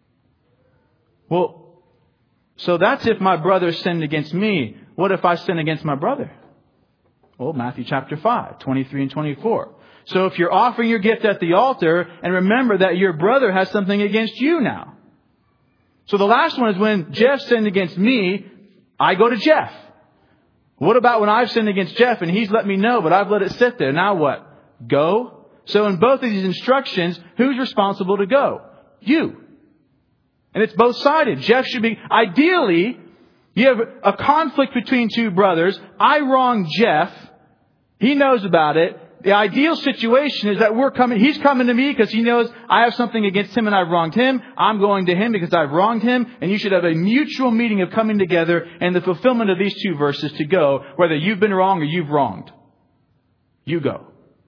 Well, so that's if my brother sinned against me. What if I sin against my brother? Well, Matthew chapter five, twenty-three and twenty-four. So if you're offering your gift at the altar, and remember that your brother has something against you now. So the last one is when Jeff sinned against me, I go to Jeff. What about when I've sinned against Jeff and he's let me know, but I've let it sit there? Now what? Go. So in both of these instructions, who's responsible to go? You. And it's both sided. Jeff should be, ideally, you have a conflict between two brothers. I wrong Jeff. He knows about it. The ideal situation is that we're coming, he's coming to me because he knows I have something against him and I've wronged him. I'm going to him because I've wronged him. And you should have a mutual meeting of coming together and the fulfillment of these two verses to go, whether you've been wrong or you've wronged. You go.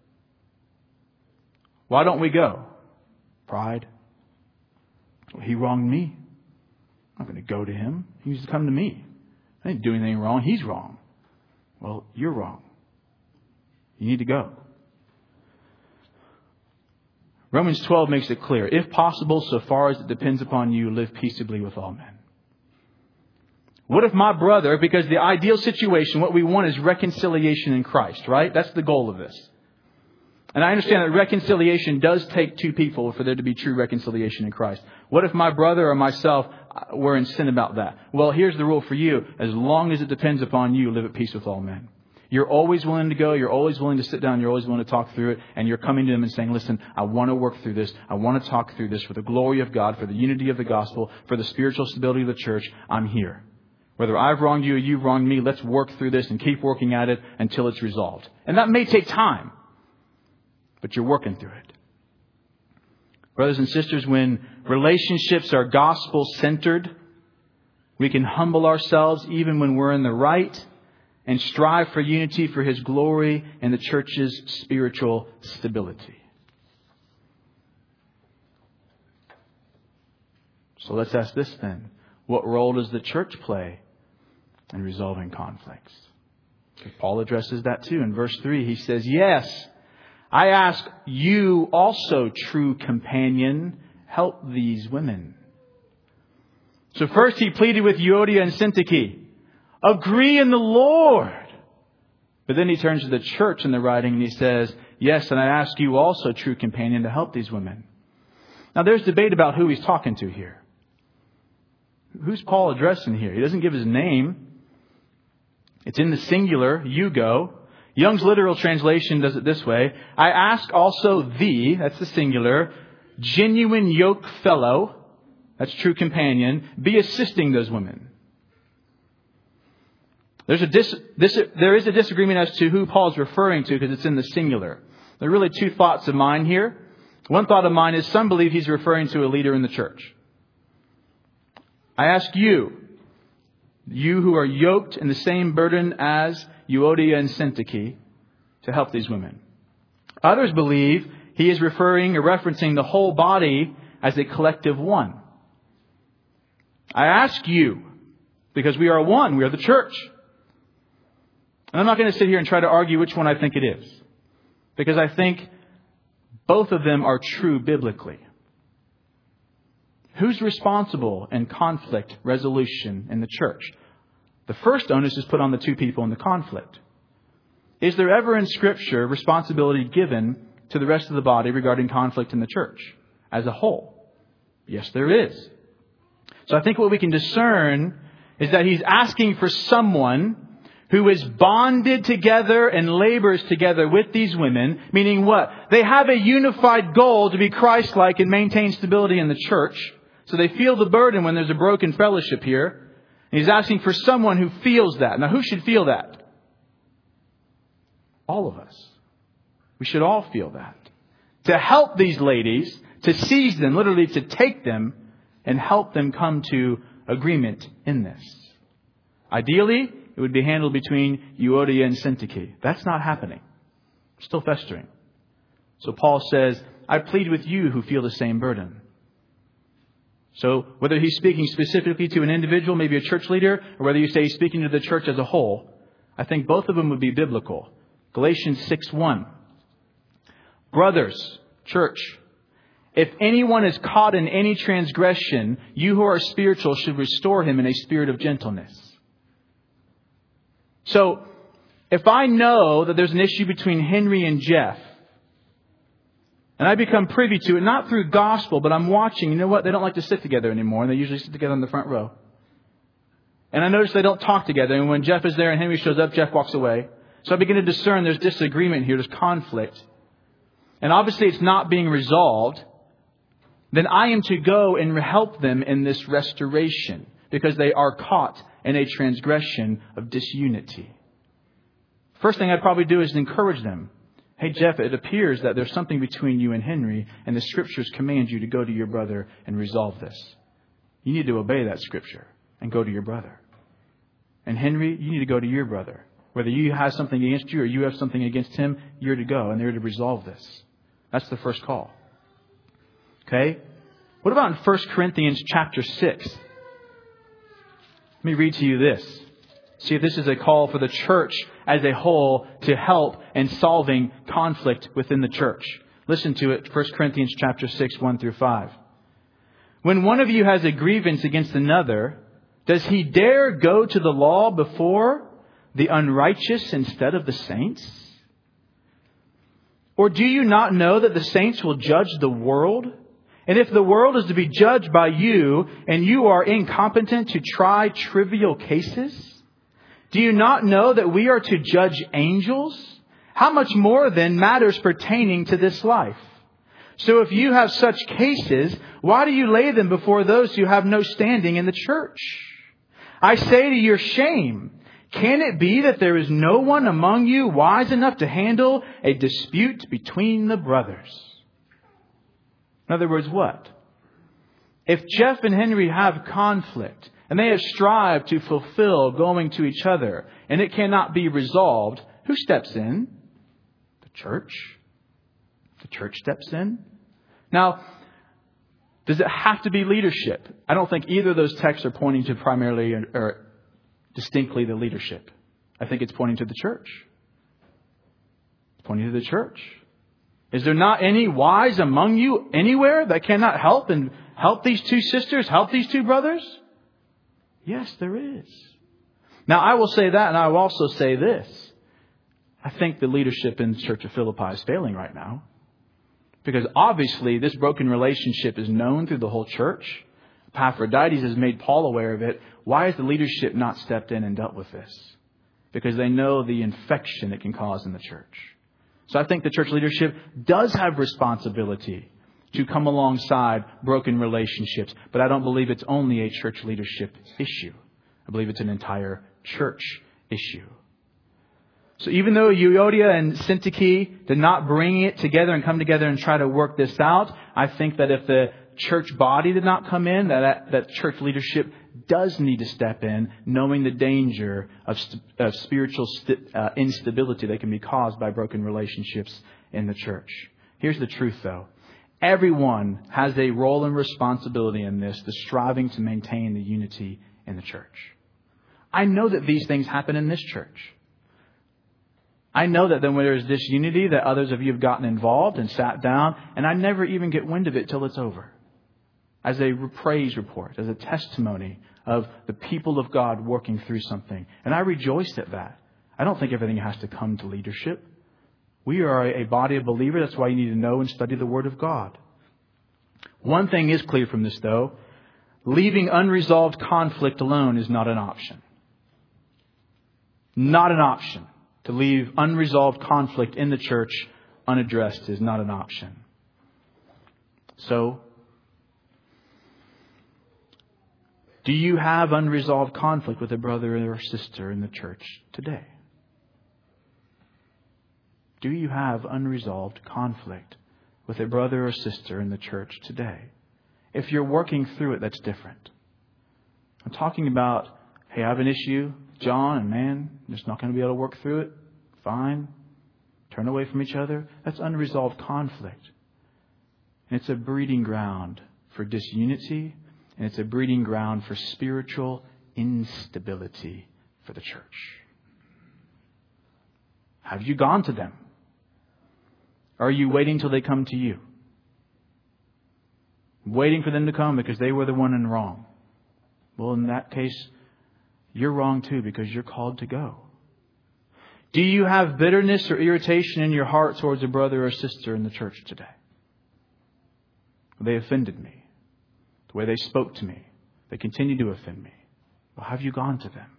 Why don't we go? Pride. Well, he wronged me. I'm not going to go to him. He needs to come to me. I didn't do anything wrong. He's wrong. Well, you're wrong. You need to go. Romans twelve makes it clear. If possible, so far as it depends upon you, live peaceably with all men. What if my brother, because the ideal situation, what we want is reconciliation in Christ, right? That's the goal of this. And I understand that reconciliation does take two people for there to be true reconciliation in Christ. What if my brother or myself were in sin about that? Well, here's the rule for you. As long as it depends upon you, live at peace with all men. You're always willing to go. You're always willing to sit down. You're always willing to talk through it. And you're coming to them and saying, listen, I want to work through this. I want to talk through this for the glory of God, for the unity of the gospel, for the spiritual stability of the church. I'm here. Whether I've wronged you or you've wronged me, let's work through this and keep working at it until it's resolved. And that may take time, but you're working through it. Brothers and sisters, when relationships are gospel-centered, we can humble ourselves even when we're in the right and strive for unity for His glory and the church's spiritual stability. So let's ask this then. What role does the church play in resolving conflicts? Paul addresses that too. In verse three, he says, yes, I ask you also, true companion, help these women. So first he pleaded with Euodia and Syntyche. Agree in the Lord. But then he turns to the church in the writing and he says, yes, and I ask you also, true companion, to help these women. Now there's debate about who he's talking to here. Who's Paul addressing here? He doesn't give his name. It's in the singular, you go. Young's literal translation does it this way. I ask also thee, that's the singular, genuine yoke fellow, that's true companion, be assisting those women. There's a dis, this, there is a disagreement as to who Paul's referring to because it's in the singular. There are really two thoughts of mine here. One thought of mine is some believe he's referring to a leader in the church. I ask you, you who are yoked in the same burden as Euodia and Syntyche, to help these women. Others believe he is referring or referencing the whole body as a collective one. I ask you, because we are one, we are the church. And I'm not going to sit here and try to argue which one I think it is. Because I think both of them are true biblically. Who's responsible in conflict resolution in the church? The first onus is put on the two people in the conflict. Is there ever in Scripture responsibility given to the rest of the body regarding conflict in the church as a whole? Yes, there is. So I think what we can discern is that he's asking for someone who is bonded together and labors together with these women, meaning what? They have a unified goal to be Christ-like and maintain stability in the church. So they feel the burden when there's a broken fellowship here. And he's asking for someone who feels that. Now, who should feel that? All of us. We should all feel that. To help these ladies, to seize them, literally to take them and help them come to agreement in this. Ideally, it would be handled between Euodia and Syntyche. That's not happening. Still festering. So Paul says, I plead with you who feel the same burden. So whether he's speaking specifically to an individual, maybe a church leader, or whether you say he's speaking to the church as a whole, I think both of them would be biblical. Galatians six one. Brothers, church, if anyone is caught in any transgression, you who are spiritual should restore him in a spirit of gentleness. So, if I know that there's an issue between Henry and Jeff, and I become privy to it, not through gospel, but I'm watching, you know what? They don't like to sit together anymore, and they usually sit together in the front row. And I notice they don't talk together, and when Jeff is there and Henry shows up, Jeff walks away. So I begin to discern there's disagreement here, there's conflict. And obviously it's not being resolved. Then I am to go and help them in this restoration, because they are caught in a transgression of disunity. First thing I'd probably do is encourage them. Hey, Jeff, it appears that there's something between you and Henry, and the Scriptures command you to go to your brother and resolve this. You need to obey that Scripture and go to your brother. And Henry, you need to go to your brother. Whether you have something against you or you have something against him, you're to go and they're to resolve this. That's the first call. Okay? What about in First Corinthians chapter six? Let me read to you this. See if this is a call for the church as a whole to help in solving conflict within the church. Listen to it, First Corinthians chapter six, one through five. When one of you has a grievance against another, does he dare go to the law before the unrighteous instead of the saints? Or do you not know that the saints will judge the world? And if the world is to be judged by you, and you are incompetent to try trivial cases, do you not know that we are to judge angels? How much more then matters pertaining to this life? So if you have such cases, why do you lay them before those who have no standing in the church? I say to your shame, can it be that there is no one among you wise enough to handle a dispute between the brothers? In other words, what? If Jeff and Henry have conflict and they have strived to fulfill going to each other and it cannot be resolved, who steps in? The church. The church steps in. Now, does it have to be leadership? I don't think either of those texts are pointing to primarily or distinctly the leadership. I think it's pointing to the church. It's pointing to the church. Is there not any wise among you anywhere that cannot help and help these two sisters, help these two brothers? Yes, there is. Now, I will say that, and I will also say this. I think the leadership in the Church of Philippi is failing right now. Because obviously this broken relationship is known through the whole church. Epaphroditus has made Paul aware of it. Why has the leadership not stepped in and dealt with this? Because they know the infection it can cause in the church. So I think the church leadership does have responsibility to come alongside broken relationships. But I don't believe it's only a church leadership issue. I believe it's an entire church issue. So even though Euodia and Syntyche did not bring it together and come together and try to work this out, I think that if the church body did not come in, that that church leadership does need to step in, knowing the danger of, st- of spiritual st- uh, instability that can be caused by broken relationships in the church. Here's the truth, though. Everyone has a role and responsibility in this, the striving to maintain the unity in the church. I know that these things happen in this church. I know that then when there's disunity, that others of you have gotten involved and sat down, and I never even get wind of it till it's over. As a praise report, as a testimony of the people of God working through something. And I rejoiced at that. I don't think everything has to come to leadership. We are a body of believers. That's why you need to know and study the Word of God. One thing is clear from this, though. Leaving unresolved conflict alone is not an option. Not an option. To leave unresolved conflict in the church unaddressed is not an option. So, do you have unresolved conflict with a brother or sister in the church today? Do you have unresolved conflict with a brother or sister in the church today? If you're working through it, that's different. I'm talking about, hey, I have an issue, John, and man, I'm just not going to be able to work through it. Fine. Turn away from each other. That's unresolved conflict. And it's a breeding ground for disunity, and it's a breeding ground for spiritual instability for the church. Have you gone to them? Are you waiting till they come to you? Waiting for them to come because they were the one in wrong. Well, in that case, you're wrong too because you're called to go. Do you have bitterness or irritation in your heart towards a brother or sister in the church today? They offended me. The way they spoke to me. They continue to offend me. Well, have you gone to them?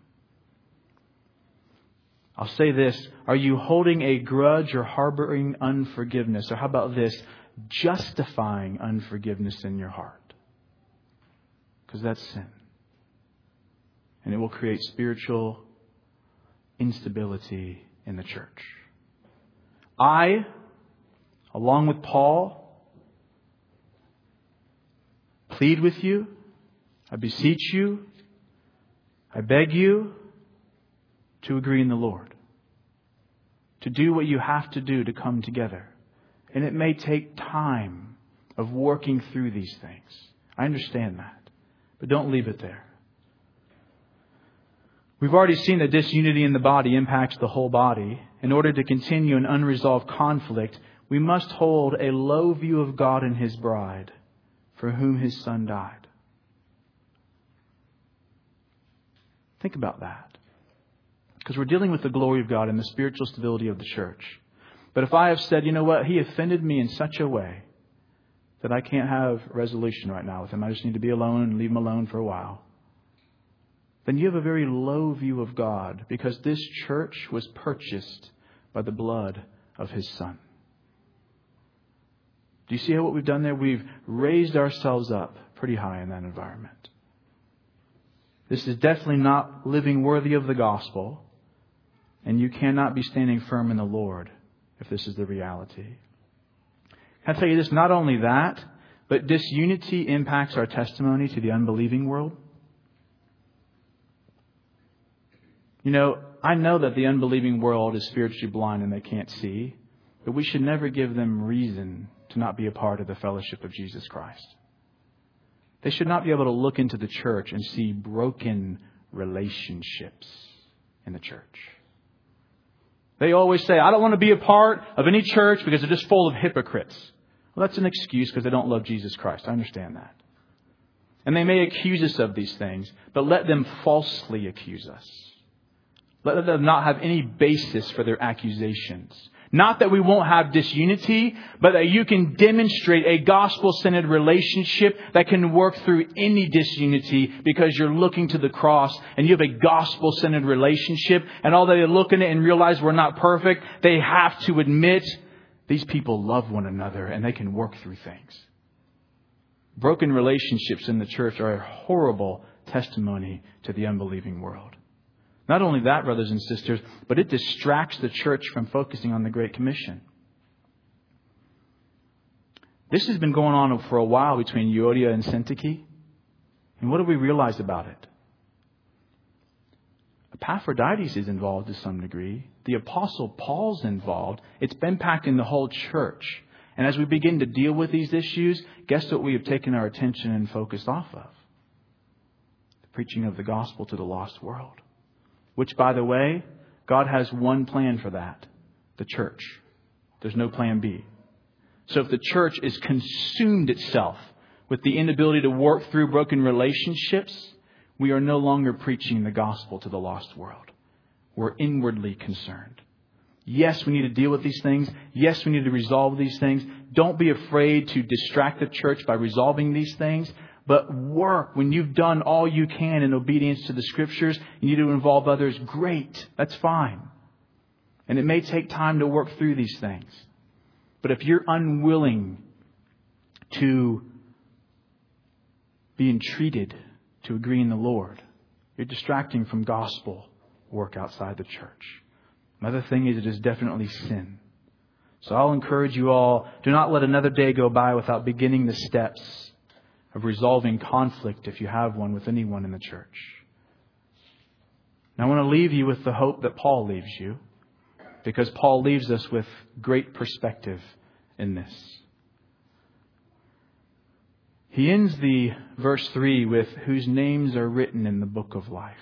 I'll say this. Are you holding a grudge or harboring unforgiveness? Or how about this? Justifying unforgiveness in your heart. Because that's sin. And it will create spiritual instability in the church. I, along with Paul, plead with you, I beseech you, I beg you to agree in the Lord. To do what you have to do to come together. And it may take time of working through these things. I understand that. But don't leave it there. We've already seen that disunity in the body impacts the whole body. In order to continue an unresolved conflict, we must hold a low view of God and His bride, for whom His Son died. Think about that. Because we're dealing with the glory of God and the spiritual stability of the church. But if I have said, you know what, he offended me in such a way that I can't have resolution right now with him, I just need to be alone and leave him alone for a while, then you have a very low view of God, because this church was purchased by the blood of His Son. Do you see how what we've done there? We've raised ourselves up pretty high in that environment. This is definitely not living worthy of the gospel, and you cannot be standing firm in the Lord if this is the reality. I tell you this, not only that, but disunity impacts our testimony to the unbelieving world. You know, I know that the unbelieving world is spiritually blind and they can't see, but we should never give them reason to not be a part of the fellowship of Jesus Christ. They should not be able to look into the church and see broken relationships in the church. They always say, I don't want to be a part of any church because they're just full of hypocrites. Well, that's an excuse because they don't love Jesus Christ. I understand that. And they may accuse us of these things, but let them falsely accuse us. Let them not have any basis for their accusations. Not that we won't have disunity, but that you can demonstrate a gospel-centered relationship that can work through any disunity because you're looking to the cross and you have a gospel-centered relationship. And although they look at it and realize we're not perfect, they have to admit these people love one another and they can work through things. Broken relationships in the church are a horrible testimony to the unbelieving world. Not only that, brothers and sisters, but it distracts the church from focusing on the Great Commission. This has been going on for a while between Euodia and Syntyche. And what do we realize about it? Epaphroditus is involved to some degree. The Apostle Paul's involved. It's been impacting the whole church. And as we begin to deal with these issues, guess what we have taken our attention and focus off of? The preaching of the gospel to the lost world. Which, by the way, God has one plan for that. The church. There's no plan B. So if the church is consumed itself with the inability to work through broken relationships, we are no longer preaching the gospel to the lost world. We're inwardly concerned. Yes, we need to deal with these things. Yes, we need to resolve these things. Don't be afraid to distract the church by resolving these things. But work, when you've done all you can in obedience to the Scriptures, you need to involve others. Great. That's fine. And it may take time to work through these things. But if you're unwilling to be entreated to agree in the Lord, you're distracting from gospel work outside the church. Another thing is it is definitely sin. So I'll encourage you all, do not let another day go by without beginning the steps of resolving conflict, if you have one, with anyone in the church. Now I want to leave you with the hope that Paul leaves you, because Paul leaves us with great perspective in this. He ends the verse three with, whose names are written in the book of life.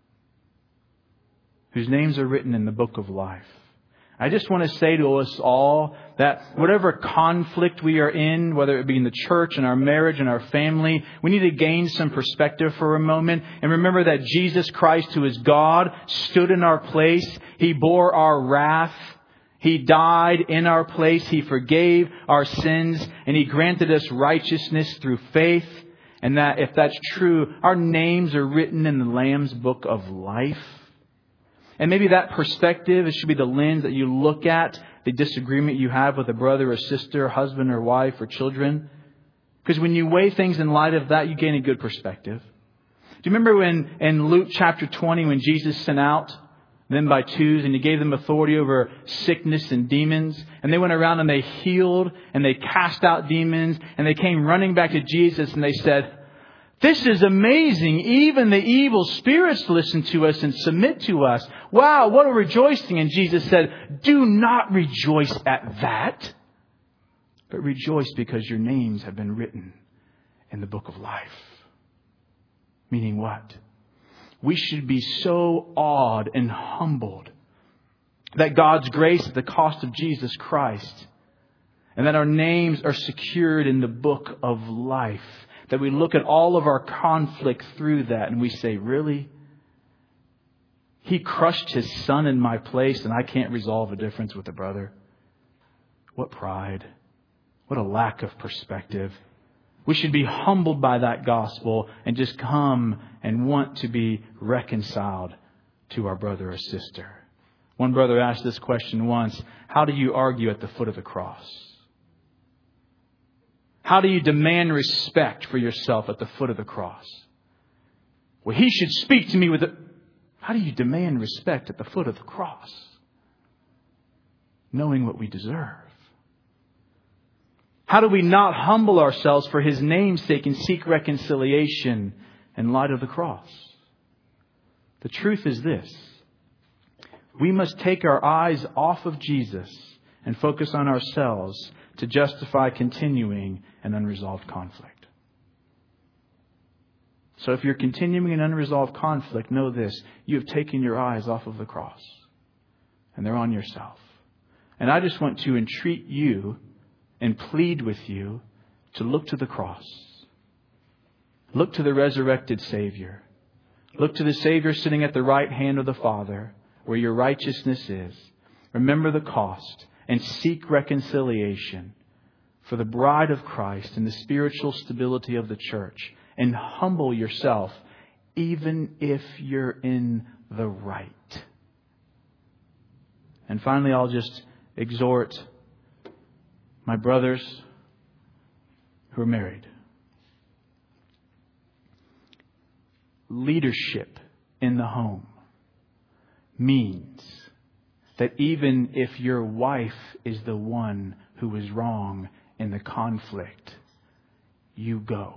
Whose names are written in the book of life. I just want to say to us all that whatever conflict we are in, whether it be in the church, in our marriage, in our family, we need to gain some perspective for a moment and remember that Jesus Christ, who is God, stood in our place. He bore our wrath. He died in our place. He forgave our sins and He granted us righteousness through faith. And that if that's true, our names are written in the Lamb's book of life. And maybe that perspective, it should be the lens that you look at the disagreement you have with a brother or sister, husband or wife or children. Because when you weigh things in light of that, you gain a good perspective. Do you remember when in Luke chapter twenty, when Jesus sent out them by twos, and He gave them authority over sickness and demons. And they went around and they healed and they cast out demons, and they came running back to Jesus and they said, "This is amazing. Even the evil spirits listen to us and submit to us. Wow, what a rejoicing." And Jesus said, "Do not rejoice at that, but rejoice because your names have been written in the book of life." Meaning what? We should be so awed and humbled that God's grace at the cost of Jesus Christ, and that our names are secured in the book of life, that we look at all of our conflict through that and we say, really? He crushed His Son in my place and I can't resolve a difference with a brother? What pride. What a lack of perspective. We should be humbled by that gospel and just come and want to be reconciled to our brother or sister. One brother asked this question once: how do you argue at the foot of the cross? How do you demand respect for yourself at the foot of the cross? Well, he should speak to me with a... How do you demand respect at the foot of the cross? Knowing what we deserve. How do we not humble ourselves for His name's sake and seek reconciliation in light of the cross? The truth is this: we must take our eyes off of Jesus and focus on ourselves to justify continuing an unresolved conflict. So if you're continuing an unresolved conflict, know this: you have taken your eyes off of the cross and they're on yourself. And I just want to entreat you and plead with you to look to the cross. Look to the resurrected Savior. Look to the Savior sitting at the right hand of the Father, where your righteousness is. Remember the cost and seek reconciliation for the bride of Christ and the spiritual stability of the church. And humble yourself, even if you're in the right. And finally, I'll just exhort my brothers who are married. Leadership in the home means that even if your wife is the one who is wrong in the conflict, you go.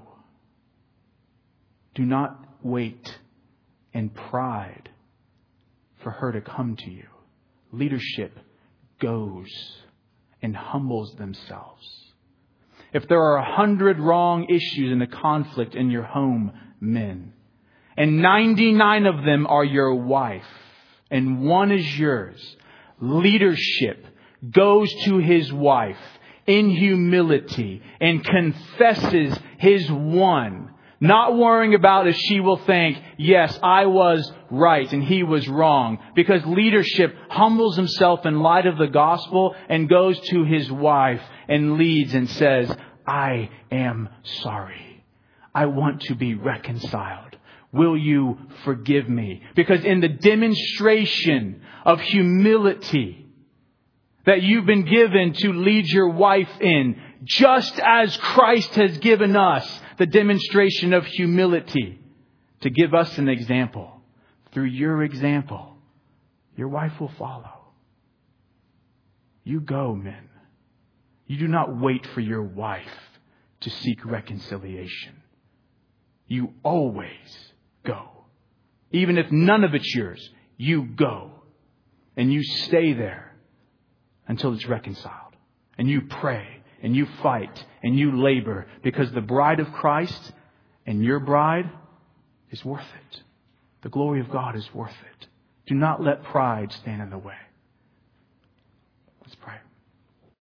Do not wait in pride for her to come to you. Leadership goes and humbles themselves. If there are a hundred wrong issues in the conflict in your home, men, and ninety-nine of them are your wife, and one is yours, leadership goes to his wife in humility and confesses his one, not worrying about if she will think, yes, I was right and he was wrong. Because leadership humbles himself in light of the gospel and goes to his wife and leads and says, I am sorry. I want to be reconciled. Will you forgive me? Because in the demonstration of humility that you've been given to lead your wife in, just as Christ has given us the demonstration of humility to give us an example. Through your example, your wife will follow. You go, men. You do not wait for your wife to seek reconciliation. You always go. Even if none of it's yours, you go. And you stay there until it's reconciled. And you pray. And you fight and you labor, because the bride of Christ and your bride is worth it. The glory of God is worth it. Do not let pride stand in the way. Let's pray.